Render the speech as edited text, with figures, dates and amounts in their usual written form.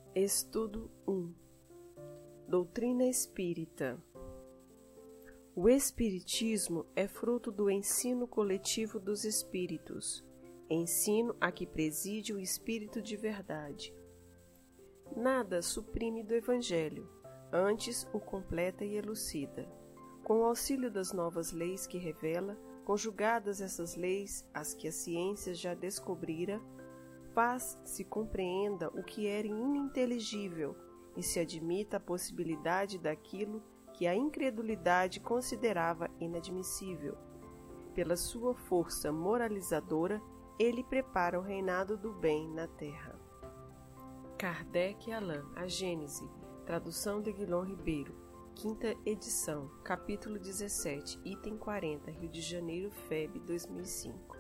Estudo 1. Doutrina Espírita. O Espiritismo é fruto do ensino coletivo dos espíritos, ensino a que preside o Espírito de verdade. Nada suprime do Evangelho, antes o completa e elucida. Com o auxílio das novas leis que revela, conjugadas essas leis às que a ciência já descobrira, faz-se compreenda o que era ininteligível e se admita a possibilidade daquilo que a incredulidade considerava inadmissível. Pela sua força moralizadora, ele prepara o reinado do bem na terra. Kardec e Allan, A Gênese, tradução de Guilhom Ribeiro, 5ª edição, capítulo 17, item 40, Rio de Janeiro, FEB 2005.